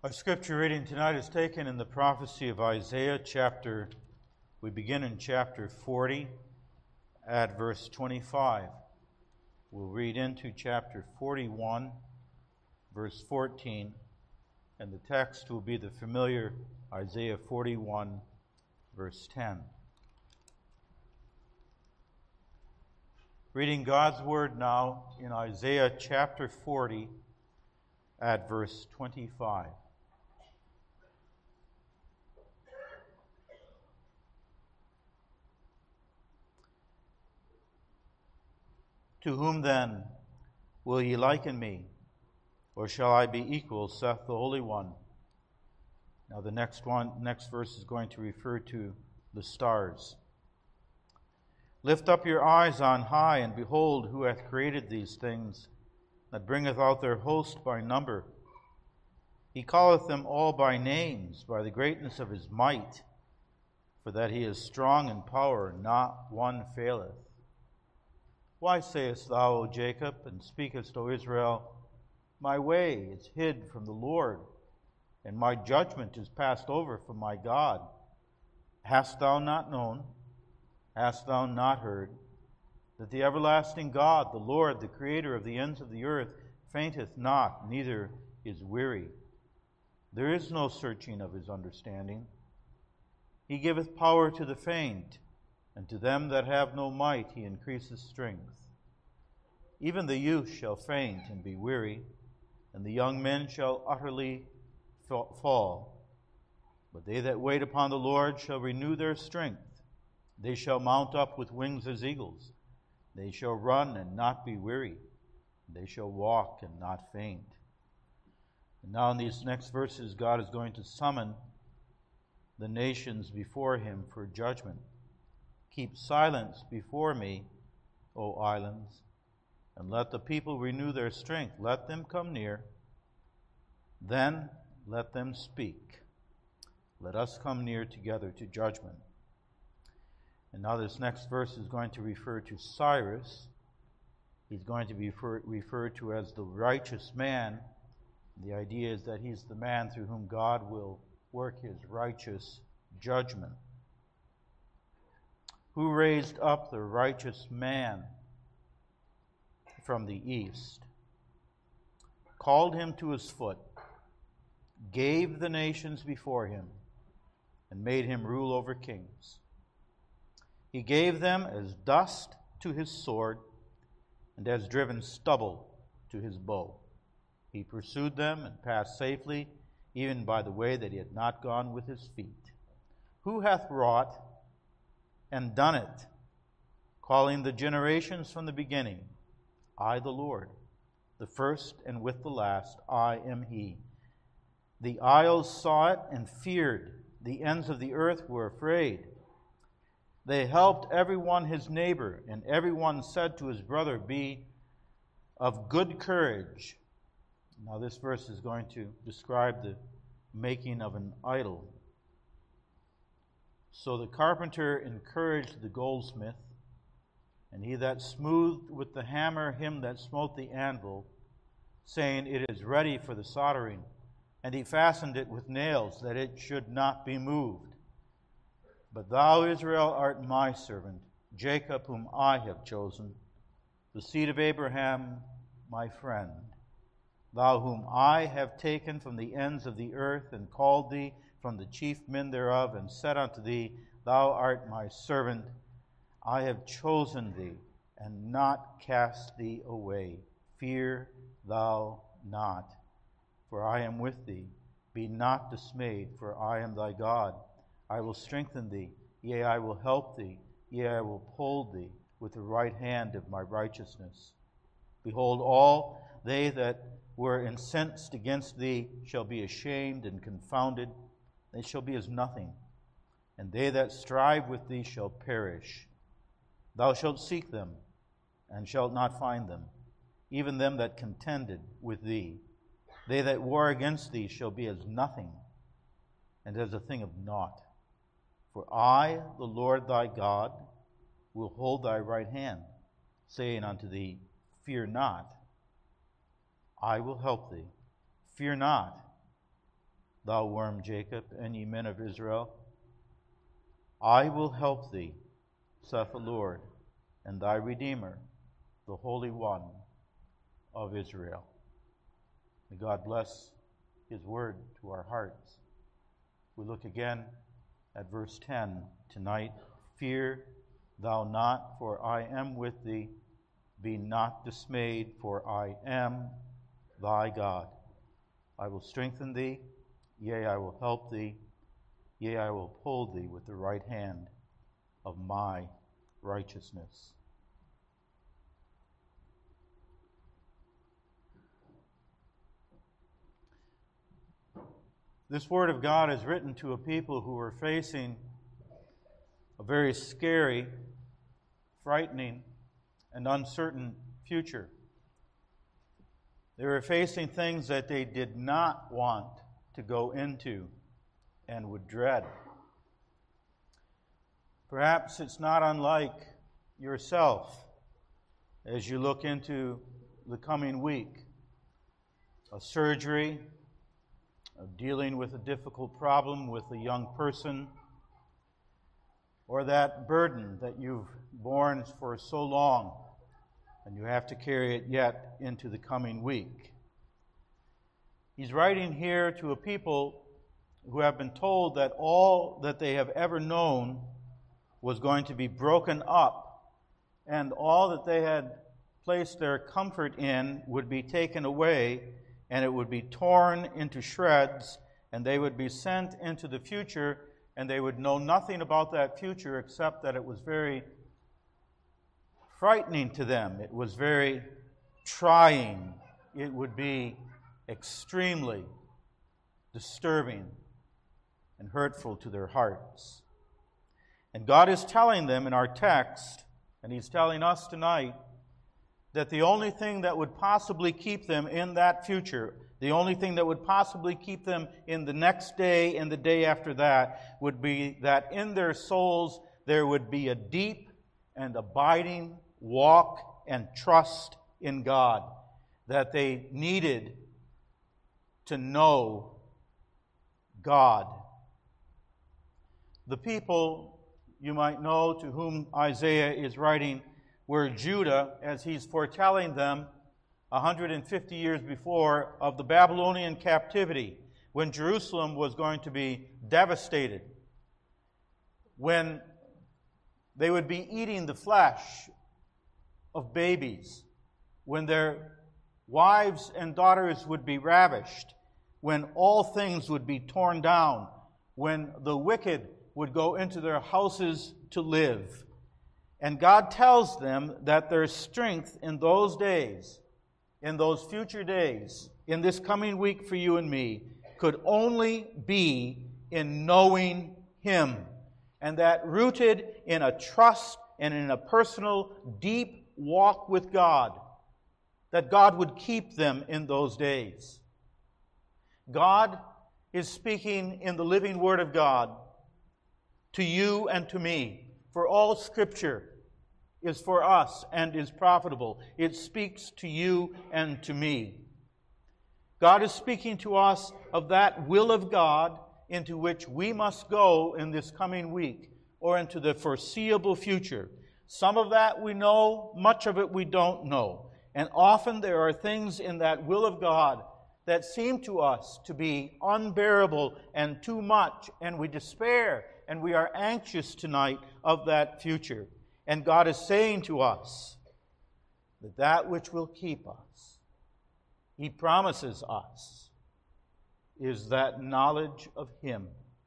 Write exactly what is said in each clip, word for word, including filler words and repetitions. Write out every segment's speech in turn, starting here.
Our scripture reading tonight is taken in the prophecy of Isaiah chapter, we begin in chapter forty at verse twenty-five. We'll read into chapter forty-one, verse fourteen, and the text will be the familiar Isaiah forty-one, verse ten. Reading God's word now in Isaiah chapter forty at verse twenty-five. To whom then will ye liken me, or shall I be equal, saith the Holy One? Now the next one, next verse is going to refer to the stars. Lift up your eyes on high, and behold, who hath created these things, that bringeth out their host by number. He calleth them all by names, by the greatness of his might, for that he is strong in power, not one faileth. Why sayest thou, O Jacob, and speakest, O Israel, my way is hid from the Lord, and my judgment is passed over from my God? Hast thou not known? Hast thou not heard? That the everlasting God, the Lord, the Creator of the ends of the earth, fainteth not, neither is weary. There is no searching of his understanding. He giveth power to the faint, and to them that have no might he increaseth strength. Even the youth shall faint and be weary, and the young men shall utterly fall. But they that wait upon the Lord shall renew their strength. They shall mount up with wings as eagles. They shall run and not be weary. They shall walk and not faint. And now in these next verses, God is going to summon the nations before him for judgment. Keep silence before me, O islands, and let the people renew their strength. Let them come near. Then let them speak. Let us come near together to judgment. And now this next verse is going to refer to Cyrus. He's going to be refer, referred to as the righteous man. The idea is that he's the man through whom God will work his righteous judgment. Who raised up the righteous man from the east, called him to his foot, gave the nations before him, and made him rule over kings. He gave them as dust to his sword, and as driven stubble to his bow. He pursued them and passed safely, even by the way that he had not gone with his feet. Who hath wrought and done it, calling the generations from the beginning? I, the Lord, the first and with the last, I am he. The isles saw it and feared. The ends of the earth were afraid. They helped every one his neighbor, and every one said to his brother, be of good courage. Now this verse is going to describe the making of an idol. So the carpenter encouraged the goldsmith, and he that smoothed with the hammer him that smote the anvil, saying, it is ready for the soldering. And he fastened it with nails, that it should not be moved. But thou, Israel, art my servant, Jacob, whom I have chosen, the seed of Abraham, my friend. Thou whom I have taken from the ends of the earth, and called thee from the chief men thereof, and said unto thee, thou art my servant. I have chosen thee, and not cast thee away. Fear thou not, for I am with thee. Be not dismayed, for I am thy God. I will strengthen thee, yea, I will help thee, yea, I will uphold thee with the right hand of my righteousness. Behold, all they that were incensed against thee shall be ashamed and confounded. They shall be as nothing, and they that strive with thee shall perish. Thou shalt seek them, and shalt not find them, even them that contended with thee. They that war against thee shall be as nothing, and as a thing of naught. For I, the Lord thy God, will hold thy right hand, saying unto thee, fear not. I will help thee. Fear not. thou worm Jacob, and ye men of Israel. I will help thee, saith the Lord, and thy Redeemer, the Holy One of Israel. May God bless his word to our hearts. We look again at verse ten tonight. Fear thou not, for I am with thee. Be not dismayed, for I am thy God. I will strengthen thee, yea, I will help thee, yea, I will uphold thee with the right hand of my righteousness. This word of God is written to a people who are facing a very scary, frightening, and uncertain future. They were facing things that they did not want to go into and would dread. Perhaps it's not unlike yourself as you look into the coming week. A surgery, of dealing with a difficult problem with a young person, or that burden that you've borne for so long and you have to carry it yet into the coming week. He's writing here to a people who have been told that all that they have ever known was going to be broken up, and all that they had placed their comfort in would be taken away, and it would be torn into shreds, and they would be sent into the future, and they would know nothing about that future except that it was very frightening to them. It was very trying. It would be extremely disturbing and hurtful to their hearts. And God is telling them in our text, and He's telling us tonight, that the only thing that would possibly keep them in that future, the only thing that would possibly keep them in the next day and the day after that, would be that in their souls there would be a deep and abiding walk and trust in God, that they needed to know God. The people, you might know, to whom Isaiah is writing were Judah, as he's foretelling them one hundred fifty years before of the Babylonian captivity, when Jerusalem was going to be devastated, when they would be eating the flesh of babies, when their wives and daughters would be ravished, when all things would be torn down, when the wicked would go into their houses to live. And God tells them that their strength in those days, in those future days, in this coming week for you and me, could only be in knowing Him. And that rooted in a trust and in a personal, deep walk with God, that God would keep them in those days. God is speaking in the living Word of God to you and to me, for all Scripture is for us and is profitable. It speaks to you and to me. God is speaking to us of that will of God into which we must go in this coming week or into the foreseeable future. Some of that we know, much of it we don't know. And often there are things in that will of God that seem to us to be unbearable and too much, and we despair and we are anxious tonight of that future. And God is saying to us that that which will keep us, He promises us, is that knowledge of Him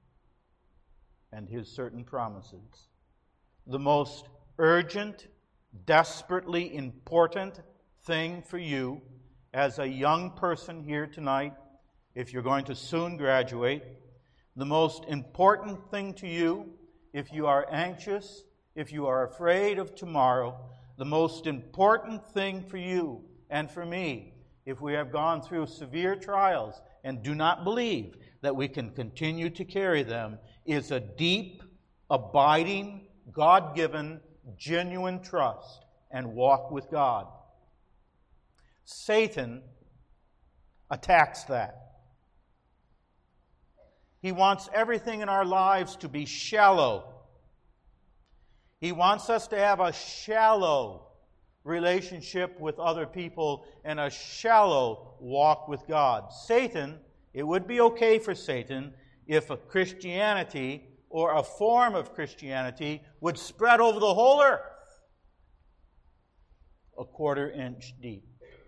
and His certain promises. The most urgent, desperately important thing for you as a young person here tonight, if you're going to soon graduate, the most important thing to you, if you are anxious, if you are afraid of tomorrow, the most important thing for you and for me, if we have gone through severe trials and do not believe that we can continue to carry them, is a deep, abiding, God-given, genuine trust and walk with God. Satan attacks that. He wants everything in our lives to be shallow. He wants us to have a shallow relationship with other people and a shallow walk with God. Satan, it would be okay for Satan if a Christianity or a form of Christianity would spread over the whole earth a quarter inch deep.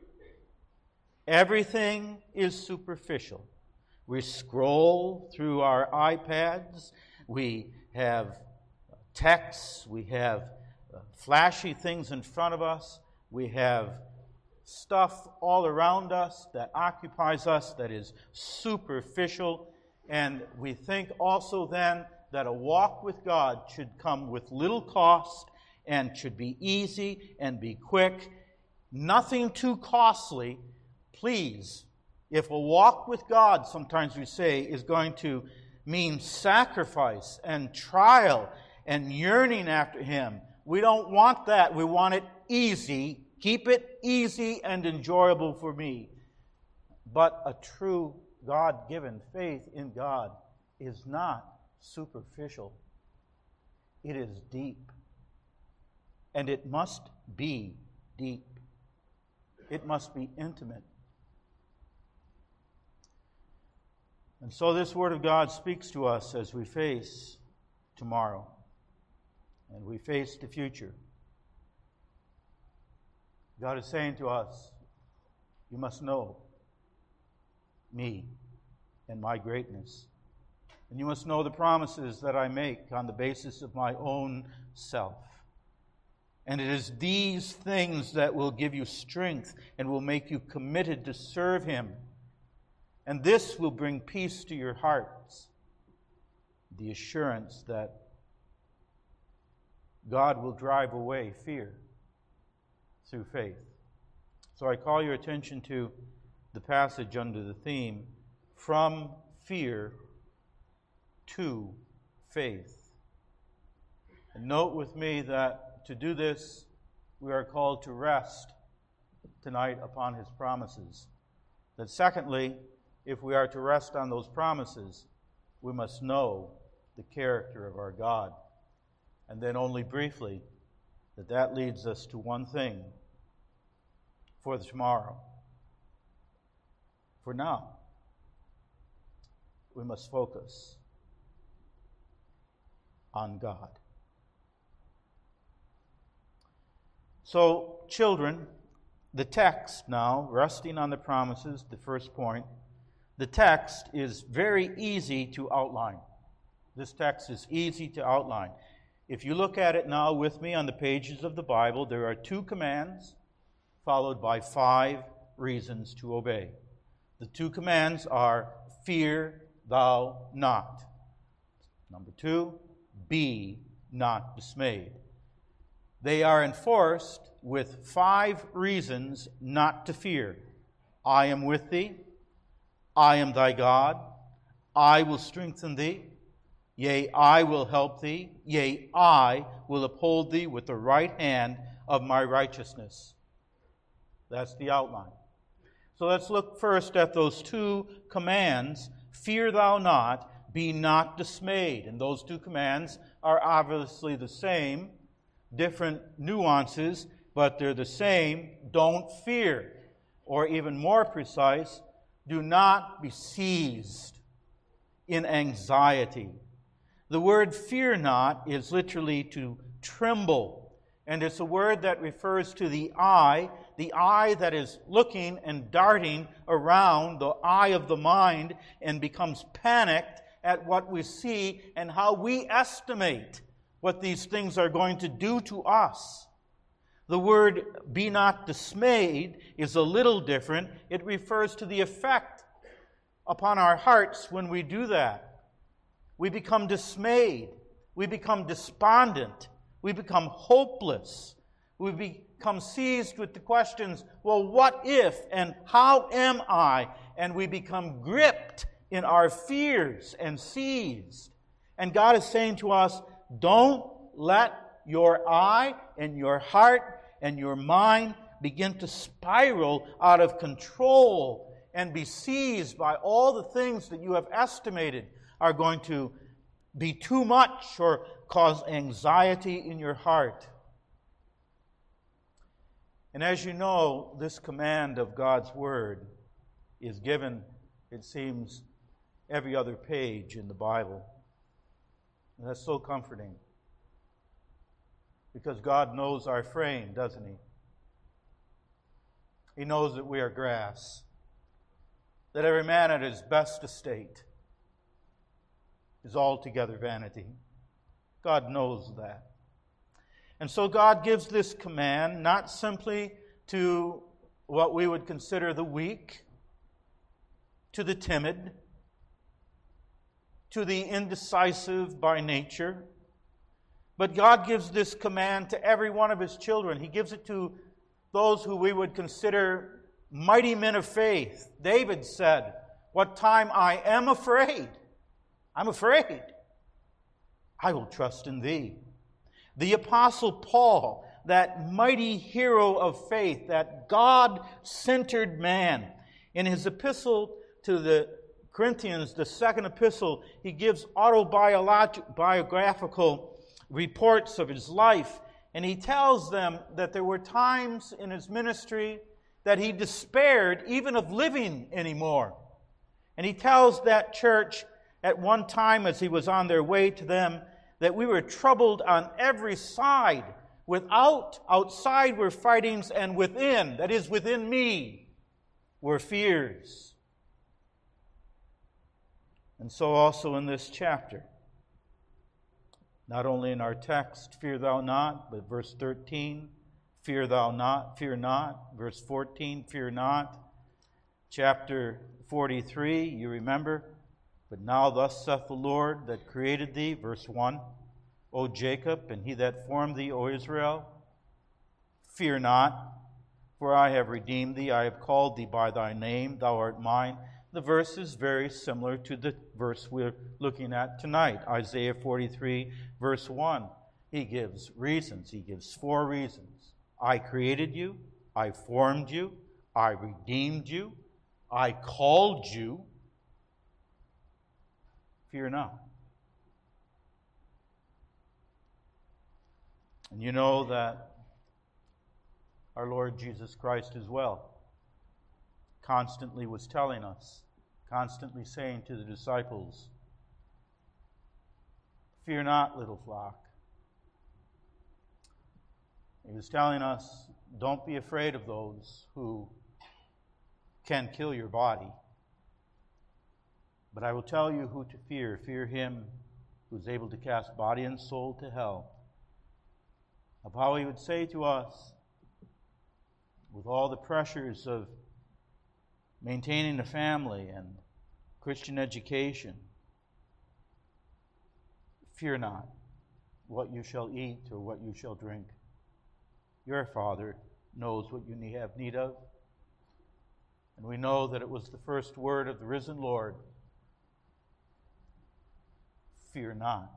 Everything is superficial. We scroll through our iPads. We have texts. We have flashy things in front of us. We have stuff all around us that occupies us that is superficial. And we think also then that a walk with God should come with little cost and should be easy and be quick. Nothing too costly. Please, if a walk with God, sometimes we say, is going to mean sacrifice and trial and yearning after Him, we don't want that. We want it easy. Keep it easy and enjoyable for me. But a true God-given faith in God is not superficial. It is deep. And it must be deep. It must be intimate. And so this Word of God speaks to us as we face tomorrow and we face the future. God is saying to us, you must know me and my greatness. And you must know the promises that I make on the basis of my own self. And it is these things that will give you strength and will make you committed to serve Him. And this will bring peace to your hearts. The assurance that God will drive away fear through faith. So I call your attention to the passage under the theme, From Fear to Faith. And note with me that to do this, we are called to rest tonight upon His promises. That secondly, if we are to rest on those promises, we must know the character of our God. And then only briefly, that that leads us to one thing for the tomorrow. For now, we must focus on God. So, children, the text now, resting on the promises, the first point, the text is very easy to outline. This text is easy to outline. If you look at it now with me on the pages of the Bible, there are two commands followed by five reasons to obey. The two commands are, fear thou not. Number two, be not dismayed. They are enforced with five reasons not to fear. I am with thee. I am thy God. I will strengthen thee. Yea, I will help thee. Yea, I will uphold thee with the right hand of my righteousness. That's the outline. So let's look first at those two commands. Fear thou not, be not dismayed. And those two commands are obviously the same, different nuances, but they're the same. Don't fear. Or even more precise, do not be seized in anxiety. The word fear not is literally to tremble. And it's a word that refers to the eye, the eye that is looking and darting around the eye of the mind and becomes panicked at what we see and how we estimate what these things are going to do to us. The word be not dismayed is a little different. It refers to the effect upon our hearts when we do that. We become dismayed. We become despondent. We become hopeless. We become seized with the questions, well, what if and how am I? And we become gripped in our fears and seized. And God is saying to us, don't let your eye and your heart and your mind begin to spiral out of control and be seized by all the things that you have estimated, are going to be too much or cause anxiety in your heart. And as you know, this command of God's Word is given, it seems, every other page in the Bible. And that's so comforting. Because God knows our frame, doesn't He? He knows that we are grass, that every man at his best estate is altogether vanity. God knows that. And so God gives this command not simply to what we would consider the weak, to the timid, to the indecisive by nature, but God gives this command to every one of His children. He gives it to those who we would consider mighty men of faith. David said, "What time I am afraid, I'm afraid, I will trust in Thee." The Apostle Paul, that mighty hero of faith, that God-centered man, in his epistle to the Corinthians, the second epistle, he gives autobiographical reports of his life, and he tells them that there were times in his ministry that he despaired even of living anymore. And he tells that church at one time as he was on their way to them that we were troubled on every side. Without, outside were fightings, and within, that is within me, were fears. And so also in this chapter, not only in our text, fear thou not, but verse thirteen, fear thou not, fear not. Verse fourteen, fear not. Chapter forty-three, you remember, but now thus saith the Lord that created thee, verse one, O Jacob, and he that formed thee, O Israel, fear not, for I have redeemed thee, I have called thee by thy name, thou art mine. The verse is very similar to the verse we're looking at tonight, Isaiah forty-three, verse one. He gives reasons. He gives four reasons. I created you. I formed you. I redeemed you. I called you. Fear not. And you know that our Lord Jesus Christ as well constantly was telling us, constantly saying to the disciples, fear not, little flock. He was telling us, don't be afraid of those who can kill your body. But I will tell you who to fear. Fear Him who is able to cast body and soul to hell. Of how He would say to us, with all the pressures of maintaining a family and Christian education, fear not what you shall eat or what you shall drink. Your Father knows what you have need of. And we know that it was the first word of the risen Lord. Fear not.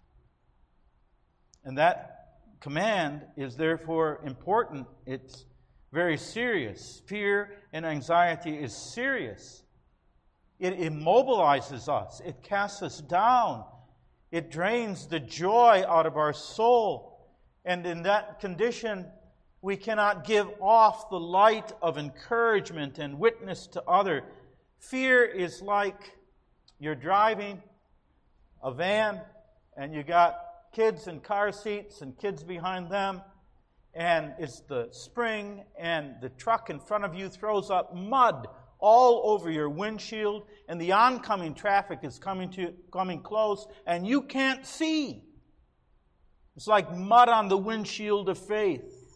And that command is therefore important. It's very serious. Fear and anxiety is serious. It immobilizes us. It casts us down. It drains the joy out of our soul. And in that condition, we cannot give off the light of encouragement and witness to others. Fear is like you're driving a van and you got kids in car seats and kids behind them, and it's the spring, and the truck in front of you throws up mud all over your windshield, and the oncoming traffic is coming to coming close, and you can't see. It's like mud on the windshield of faith.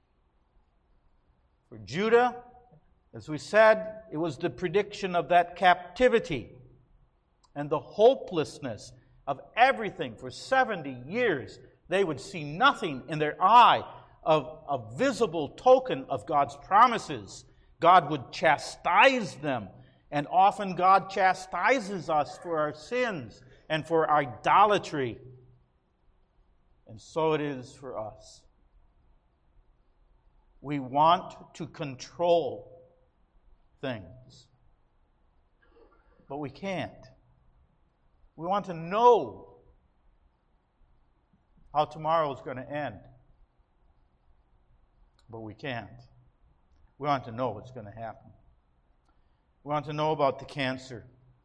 For Judah, as we said, it was the prediction of that captivity and the hopelessness of everything. For seventy years, they would see nothing in their eye of a visible token of God's promises. God would chastise them, and often God chastises us for our sins and for idolatry. And so it is for us. We want to control things, but we can't. We want to know how tomorrow is going to end. But we can't. We want to know what's going to happen. We want to know about the cancer.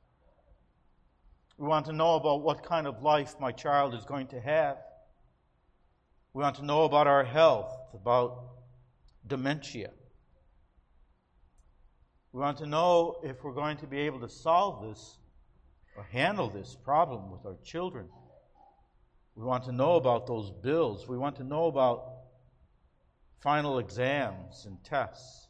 We want to know about what kind of life my child is going to have. We want to know about our health, about dementia. We want to know if we're going to be able to solve this or handle this problem with our children. We want to know about those bills. We want to know about final exams and tests.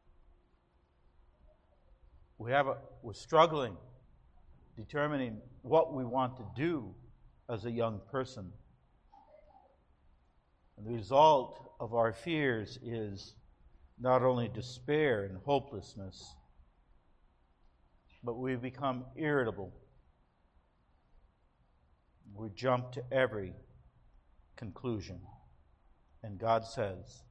We have a, we're struggling determining what we want to do as a young person. And the result of our fears is not only despair and hopelessness, but we become irritable. We jump to every conclusion. And God says,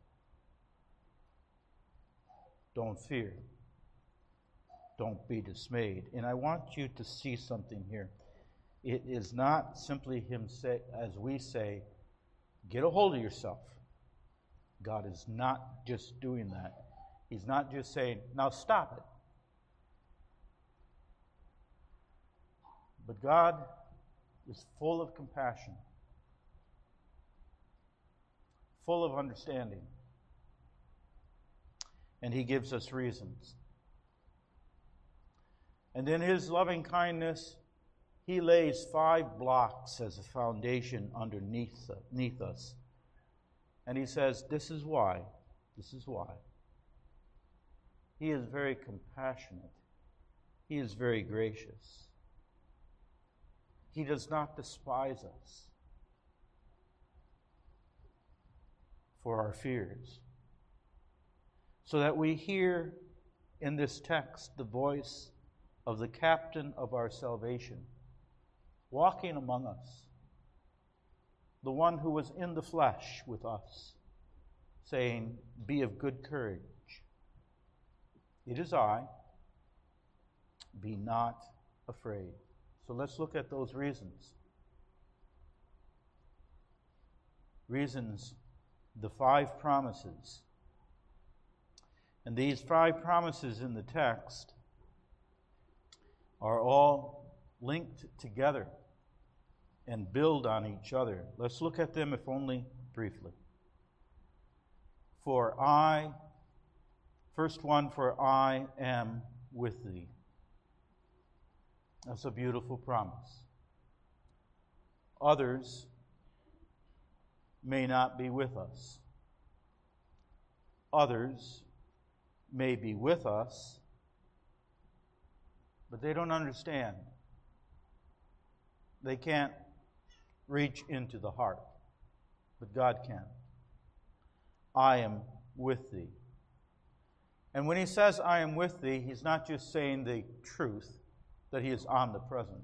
don't fear. Don't be dismayed. And I want you to see something here. It is not simply Him say, as we say, get a hold of yourself. God is not just doing that. He's not just saying, now stop it. But God is full of compassion, full of understanding. And He gives us reasons. And in His loving kindness, He lays five blocks as a foundation underneath underneath us. And He says, this is why. This is why. He is very compassionate. He is very gracious. He does not despise us for our fears. So that we hear in this text the voice of the captain of our salvation, walking among us, the one who was in the flesh with us, saying, be of good courage. It is I. Be not afraid. So let's look at those reasons. Reasons, the five promises. And these five promises in the text are all linked together and build on each other. Let's look at them, if only briefly. For I, first one, for I am with thee. That's a beautiful promise. Others may not be with us. Others may be with us, but they don't understand. They can't reach into the heart, but God can. I am with thee. And when He says, I am with thee, He's not just saying the truth, that He is omnipresent.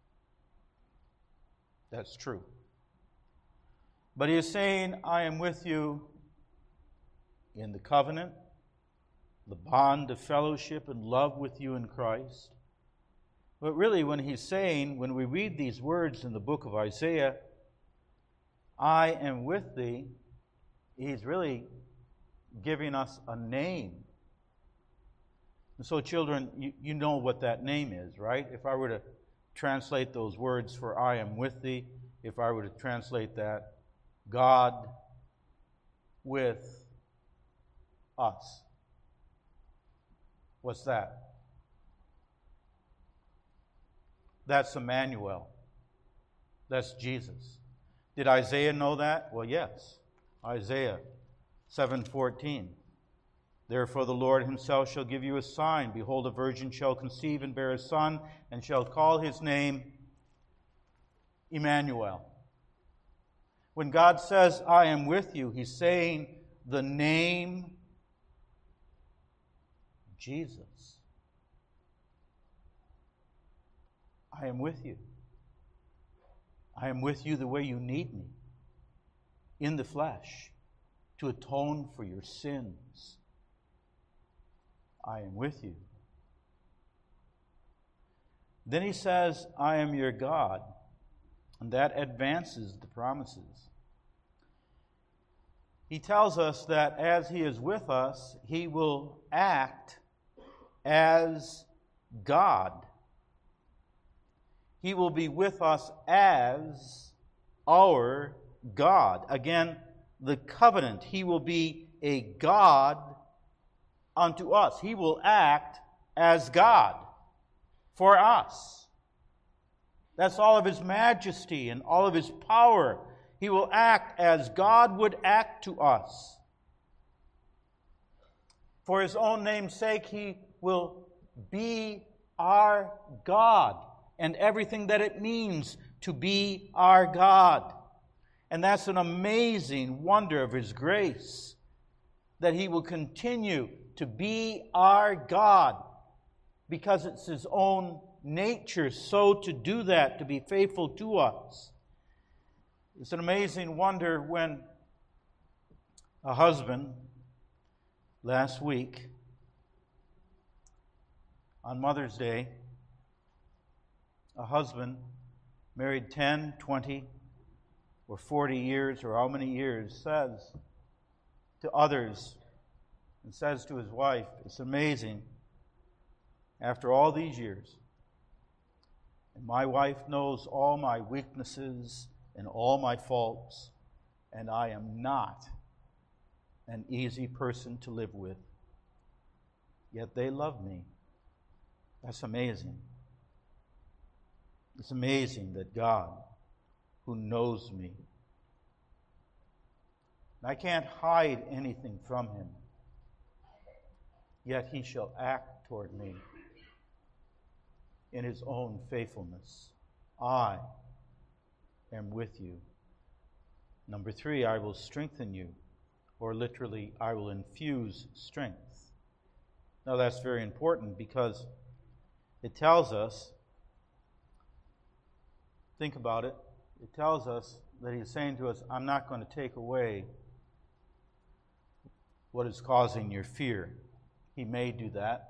That's true. But He is saying, I am with you in the covenant, the bond of fellowship and love with you in Christ. But really, when He's saying, when we read these words in the book of Isaiah, I am with thee, He's really giving us a name. And so, children, you, you know what that name is, right? If I were to translate those words for I am with thee, if I were to translate that, God with us. What's that? That's Emmanuel. That's Jesus. Did Isaiah know that? Well, yes. Isaiah seven fourteen. Therefore the Lord Himself shall give you a sign. Behold, a virgin shall conceive and bear a son, and shall call his name Emmanuel. When God says, I am with you, He's saying the name Jesus. I am with you. I am with you the way you need me, in the flesh, to atone for your sins. I am with you. Then he says, I am your God. And that advances the promises. He tells us that as he is with us, he will act as God. He will be with us as our God. Again, the covenant. He will be a God unto us. He will act as God for us. That's all of his majesty and all of his power. He will act as God would act to us. For his own name's sake, he will be our God and everything that it means to be our God. And that's an amazing wonder of his grace, that he will continue to be our God, because it's his own nature so to do that, to be faithful to us. It's an amazing wonder when a husband last week on Mother's Day, a husband married ten, twenty, or forty years, or how many years, says to others and says to his wife, it's amazing, after all these years, and my wife knows all my weaknesses and all my faults, and I am not an easy person to live with, yet they love me. That's amazing. It's amazing that God, who knows me, I can't hide anything from him, yet he shall act toward me in his own faithfulness. I am with you. Number three, I will strengthen you, or literally, I will infuse strength. Now that's very important because it tells us, think about it, it tells us that he's saying to us, I'm not going to take away what is causing your fear. He may do that.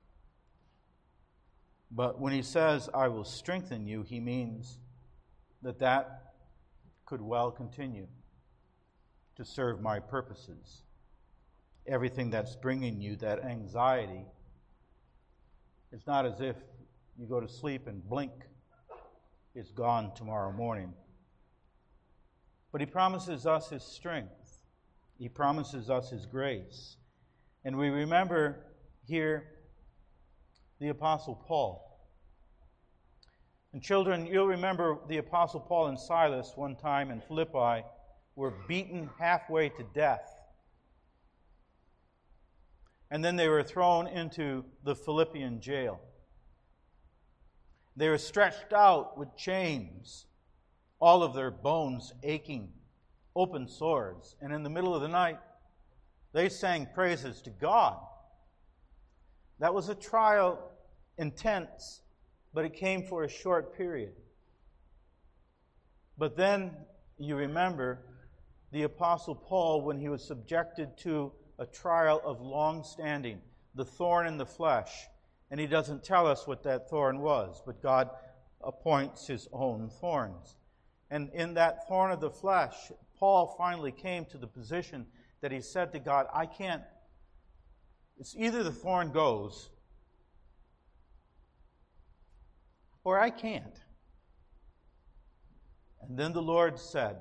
But when he says, I will strengthen you, he means that that could well continue to serve my purposes. Everything that's bringing you that anxiety, it's not as if you go to sleep and blink, it's gone tomorrow morning. But he promises us his strength. He promises us his grace. And we remember here the Apostle Paul. And children, you'll remember the Apostle Paul and Silas one time in Philippi were beaten halfway to death. And then they were thrown into the Philippian jail. They were stretched out with chains, all of their bones aching, open sores. And in the middle of the night, they sang praises to God. That was a trial, intense, but it came for a short period. But then you remember the Apostle Paul, when he was subjected to a trial of long standing, the thorn in the flesh. And he doesn't tell us what that thorn was, but God appoints his own thorns. And in that thorn of the flesh, Paul finally came to the position that he said to God, I can't, it's either the thorn goes or I can't. And then the Lord said,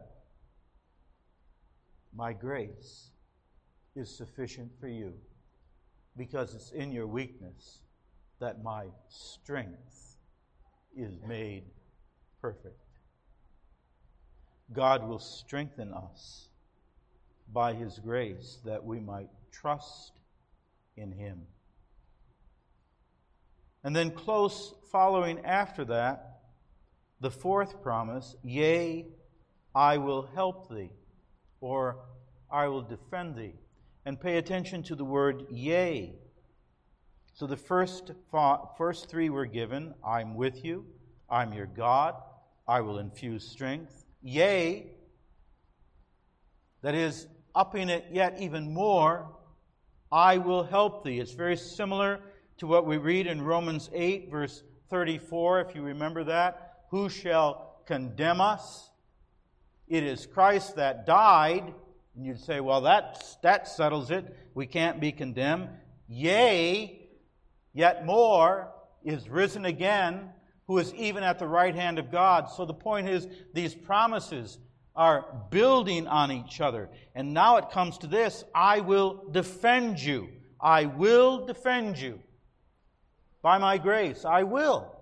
my grace is sufficient for you, because it's in your weakness that my strength is made perfect. God will strengthen us by his grace that we might trust in him. And then close following after that, the fourth promise, yea, I will help thee, or I will defend thee. And pay attention to the word yea. So the first, first three were given, I'm with you, I'm your God, I will infuse strength. Yea, that is, upping it yet even more, I will help thee. It's very similar to what we read in Romans eight, verse thirty-four, if you remember that. Who shall condemn us? It is Christ that died. And you'd say, well, that, that settles it. We can't be condemned. Yea, yet more, is risen again, who is even at the right hand of God. So the point is, these promises are building on each other. And now it comes to this: I will defend you. I will defend you. By my grace, I will.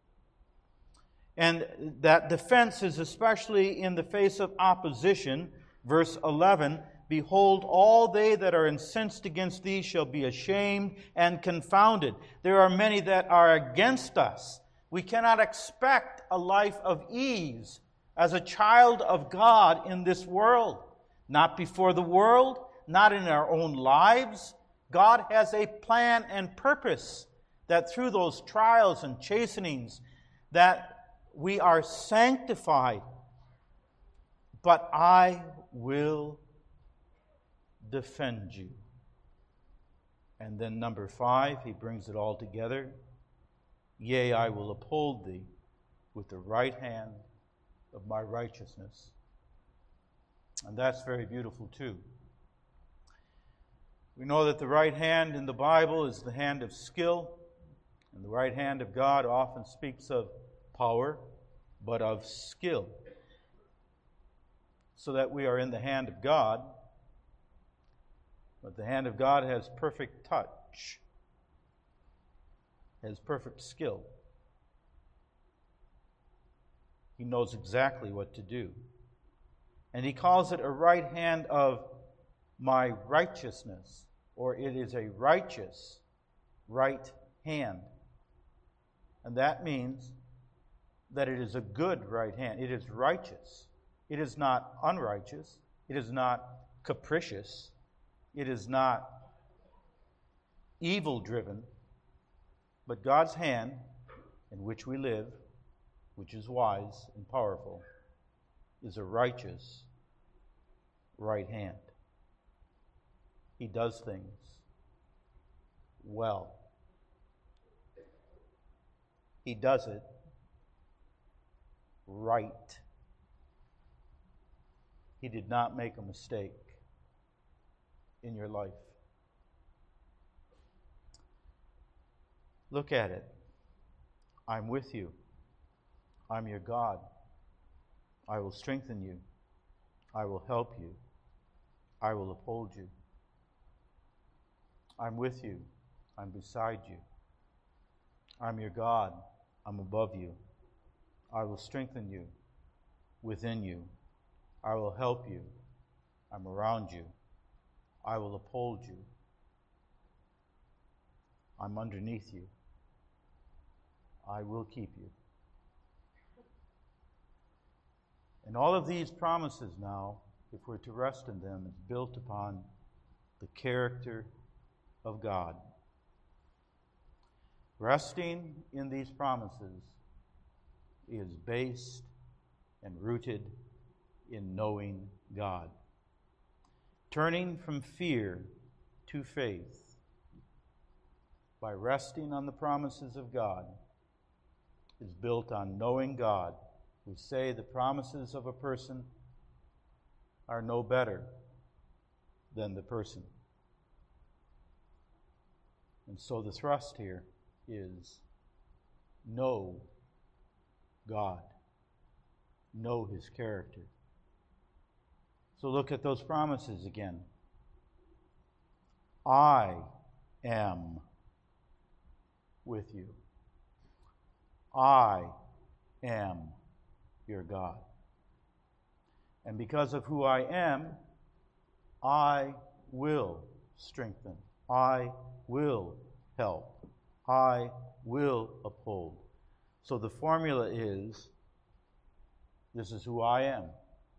And that defense is especially in the face of opposition. Verse eleven, behold, all they that are incensed against thee shall be ashamed and confounded. There are many that are against us. We cannot expect a life of ease as a child of God in this world. Not before the world, not in our own lives. God has a plan and purpose that through those trials and chastenings that we are sanctified. But I will defend you. And then number five, he brings it all together. Yea, I will uphold thee with the right hand of my righteousness. And that's very beautiful too. We know that the right hand in the Bible is the hand of skill, and the right hand of God often speaks of power, but of skill. So that we are in the hand of God, but the hand of God has perfect touch, has perfect skill. He knows exactly what to do. And he calls it a right hand of my righteousness, or it is a righteous right hand. And that means that it is a good right hand. It is righteous. It is not unrighteous. It is not capricious. It is not evil-driven. But God's hand, in which we live, which is wise and powerful, is a righteous right hand. He does things well. He does it right. He did not make a mistake in your life. Look at it. I'm with you. I'm your God. I will strengthen you. I will help you. I will uphold you. I'm with you. I'm beside you. I'm your God. I'm above you. I will strengthen you within you. I will help you. I'm around you. I will uphold you. I'm underneath you. I will keep you. And all of these promises now, if we're to rest in them, is built upon the character of God. Resting in these promises is based and rooted in knowing God. Turning from fear to faith by resting on the promises of God is built on knowing God. We say the promises of a person are no better than the person. And so the thrust here is know God. Know His character. So look at those promises again. I am with you. I am your God. And because of who I am, I will strengthen. I will help. I will uphold. So the formula is, this is who I am.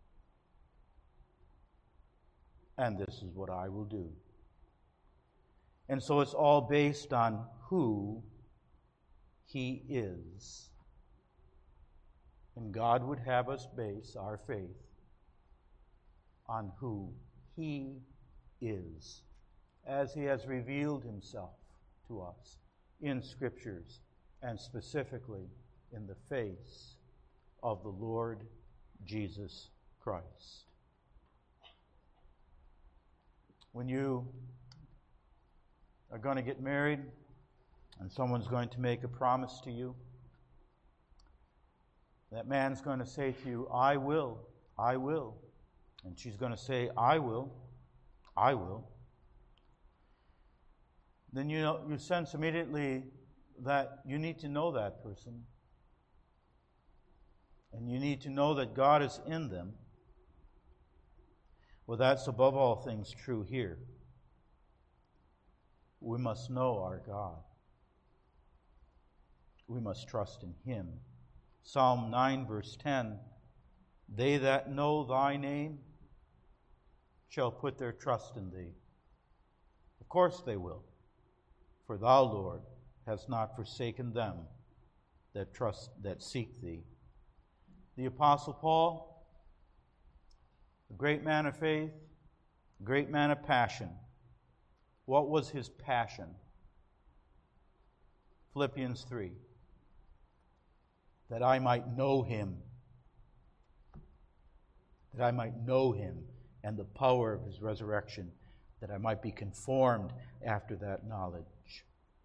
And this is what I will do. And so it's all based on who He is. And God would have us base our faith on who He is, as He has revealed Himself to us in Scriptures and specifically in the face of the Lord Jesus Christ. When you are going to get married and someone's going to make a promise to you, that man's going to say to you, I will, I will. And she's going to say, I will, I will. Then you know, you sense immediately that you need to know that person. And you need to know that God is in them. Well, that's above all things true here. We must know our God. We must trust in Him. Psalm nine, verse ten, they that know thy name shall put their trust in thee. Of course they will, for thou, Lord, hast not forsaken them that trust, that seek thee. The Apostle Paul, a great man of faith, a great man of passion. What was his passion? Philippians three. That I might know Him. That I might know Him and the power of His resurrection. That I might be conformed after that knowledge.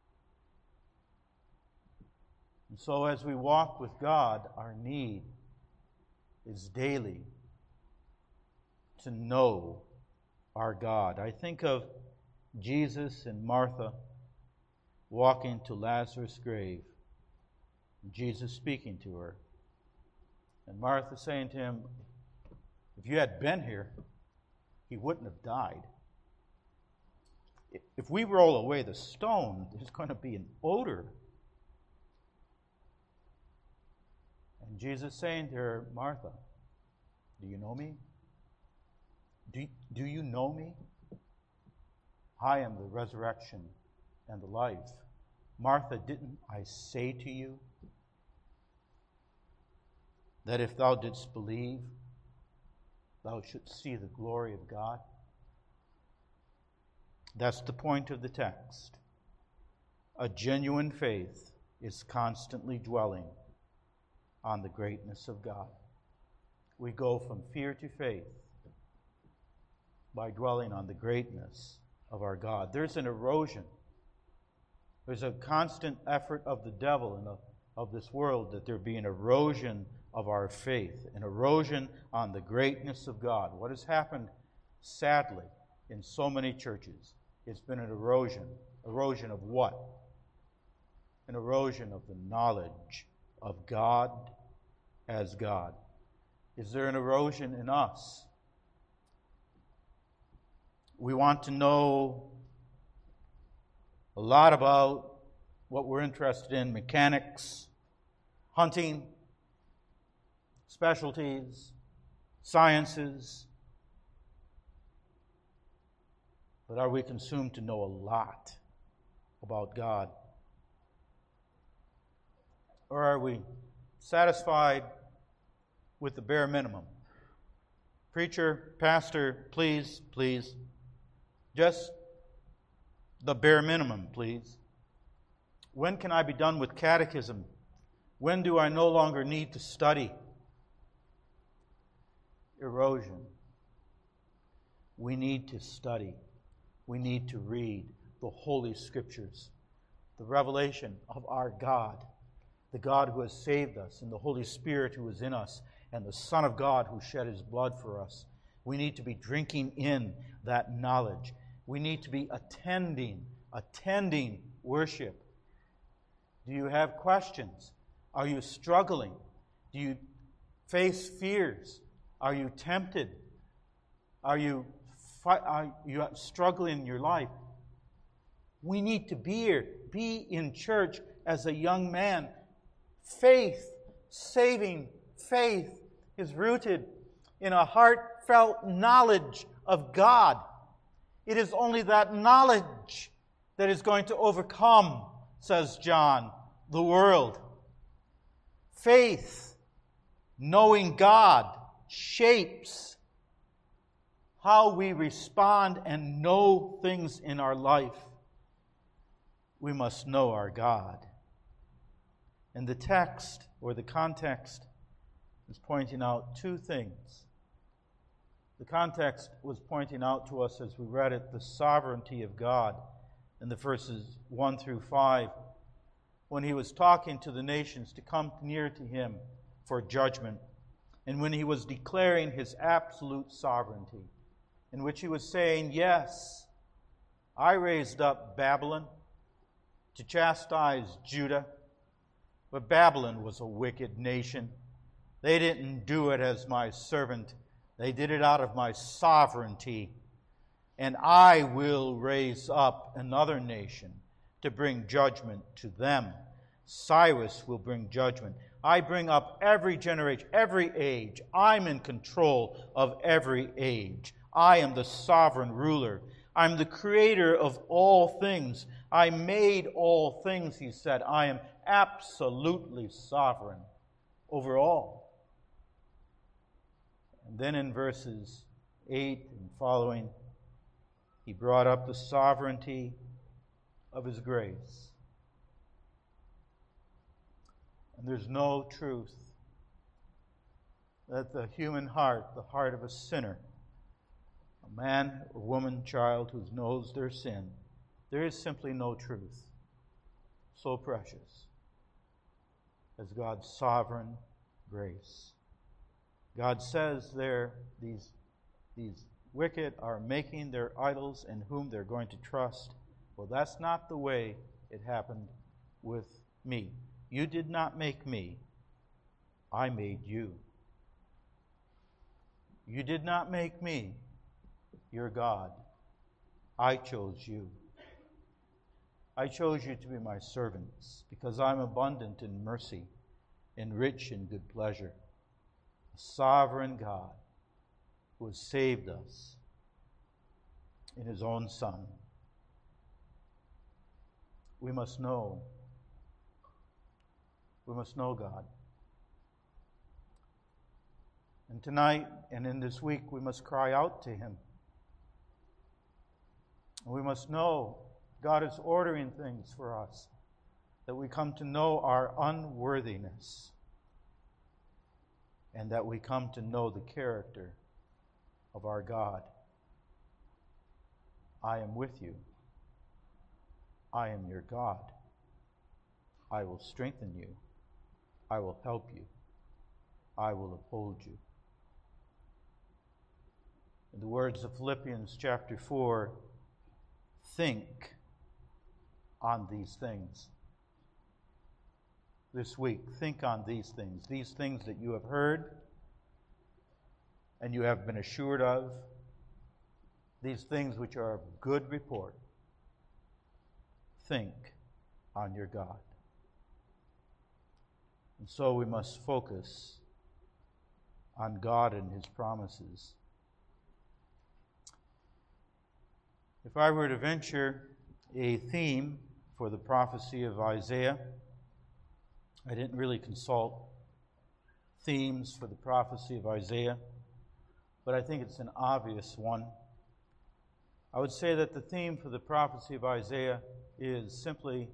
And so as we walk with God, our need is daily to know our God. I think of Jesus and Martha walking to Lazarus' grave. Jesus speaking to her. And Martha saying to him, if you had been here, he wouldn't have died. If we roll away the stone, there's going to be an odor. And Jesus saying to her, Martha, do you know me? Do, do you know me? I am the resurrection and the life. Martha, didn't I say to you that if thou didst believe, thou shouldst see the glory of God? That's the point of the text. A genuine faith is constantly dwelling on the greatness of God. We go from fear to faith by dwelling on the greatness of our God. There's an erosion. There's a constant effort of the devil and of, of this world that there be an erosion of our faith, an erosion on the greatness of God. What has happened, sadly, in so many churches? It's been an erosion. Erosion of what? An erosion of the knowledge of God as God. Is there an erosion in us? We want to know a lot about what we're interested in, mechanics, hunting, specialties, sciences. But are we consumed to know a lot about God? Or are we satisfied with the bare minimum? Preacher, pastor, please, please, just the bare minimum, please. When can I be done with catechism? When do I no longer need to study? Erosion. We need to study. We need to read the Holy Scriptures, the revelation of our God, the God who has saved us, and the Holy Spirit who is in us, and the Son of God who shed His blood for us. We need to be drinking in that knowledge. We need to be attending, attending worship. Do you have questions? Are you struggling? Do you face fears? Are you tempted? Are you, are you struggling in your life? We need to be here, be in church as a young man. Faith, saving faith, is rooted in a heartfelt knowledge of God. It is only that knowledge that is going to overcome, says John, the world. Faith, knowing God, shapes how we respond and know things in our life. We must know our God. And the text, or the context, is pointing out two things. The context was pointing out to us as we read it the sovereignty of God in the verses one through five, when he was talking to the nations to come near to him for judgment, and when he was declaring his absolute sovereignty, in which he was saying, yes, I raised up Babylon to chastise Judah, but Babylon was a wicked nation. They didn't do it as my servant. They did it out of my sovereignty. And I will raise up another nation to bring judgment to them. Cyrus will bring judgment. I bring up every generation, every age. I'm in control of every age. I am the sovereign ruler. I'm the creator of all things. I made all things, he said. I am absolutely sovereign over all. And then in verses eight and following, he brought up the sovereignty of his grace. And there's no truth that the human heart, the heart of a sinner, a man or woman, child who knows their sin, there is simply no truth so precious as God's sovereign grace. God says there, these, these wicked are making their idols in whom they're going to trust. Well, that's not the way it happened with me. You did not make me. I made you. You did not make me. You're God. I chose you. I chose you to be my servants because I'm abundant in mercy and rich in good pleasure. A sovereign God who has saved us in his own Son. We must know. We must know God. And tonight and in this week, we must cry out to him. We must know God is ordering things for us, that we come to know our unworthiness, and that we come to know the character of our God. I am with you. I am your God. I will strengthen you. I will help you. I will uphold you. In the words of Philippians chapter four, think on these things. This week, think on these things. These things that you have heard and you have been assured of. These things which are of good report. Think on your God. And so we must focus on God and his promises. If I were to venture a theme for the prophecy of Isaiah, I didn't really consult themes for the prophecy of Isaiah, but I think it's an obvious one. I would say that the theme for the prophecy of Isaiah is simply,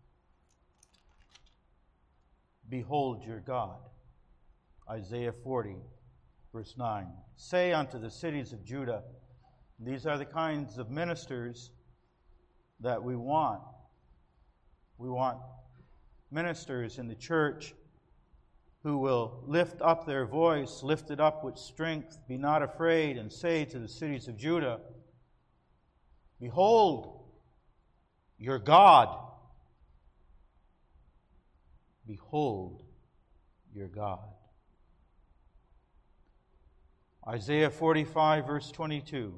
behold your God. Isaiah forty, verse nine. Say unto the cities of Judah, these are the kinds of ministers that we want. We want ministers in the church who will lift up their voice, lift it up with strength, be not afraid, and say to the cities of Judah, behold your God. Behold your God. Isaiah forty-five, verse twenty-two.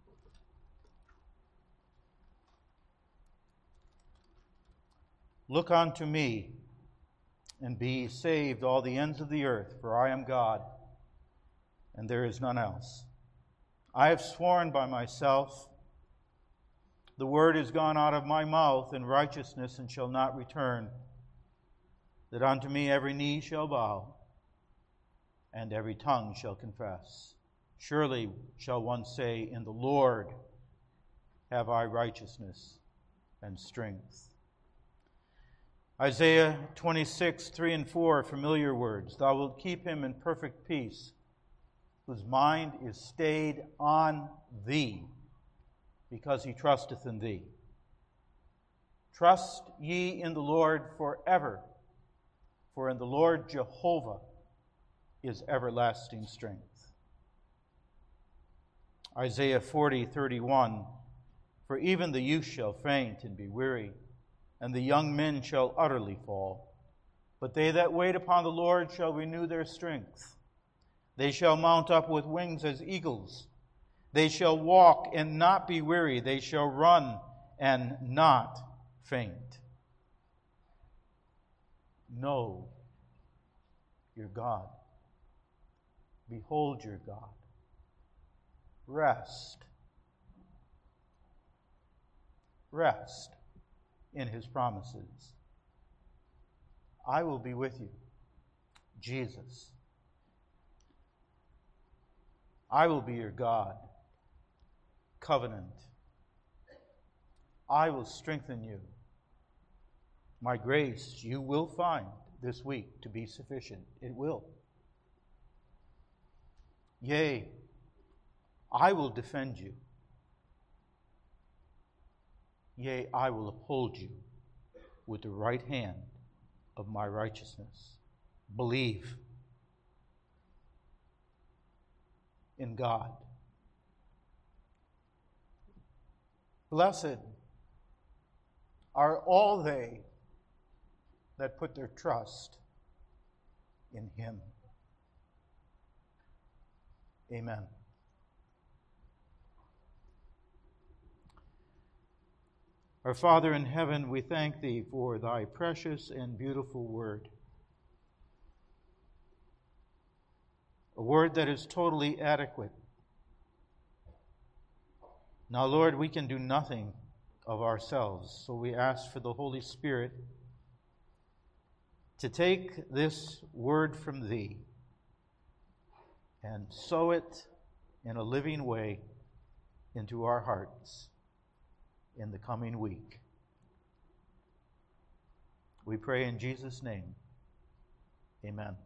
Look unto me, and be saved all the ends of the earth, for I am God, and there is none else. I have sworn by myself, the word is gone out of my mouth in righteousness, and shall not return, that unto me every knee shall bow, and every tongue shall confess. Surely shall one say, in the Lord have I righteousness and strength. Isaiah twenty-six, three and four, familiar words. Thou wilt keep him in perfect peace, whose mind is stayed on thee, because he trusteth in thee. Trust ye in the Lord forever, for in the Lord Jehovah is everlasting strength. Isaiah forty, thirty-one, for even the youth shall faint and be weary, and the young men shall utterly fall. But they that wait upon the Lord shall renew their strength. They shall mount up with wings as eagles. They shall walk and not be weary. They shall run and not faint. Know your God. Behold your God. Rest. Rest in his promises. I will be with you. Jesus. I will be your God. Covenant. I will strengthen you. My grace you will find this week to be sufficient. It will. Yea, I will defend you. Yea, I will uphold you with the right hand of my righteousness. Believe in God. Blessed are all they that put their trust in him. Amen. Our Father in heaven, we thank thee for thy precious and beautiful word. A word that is totally adequate. Now, Lord, we can do nothing of ourselves, so we ask for the Holy Spirit to take this word from thee and sow it in a living way into our hearts in the coming week. We pray in Jesus' name. Amen.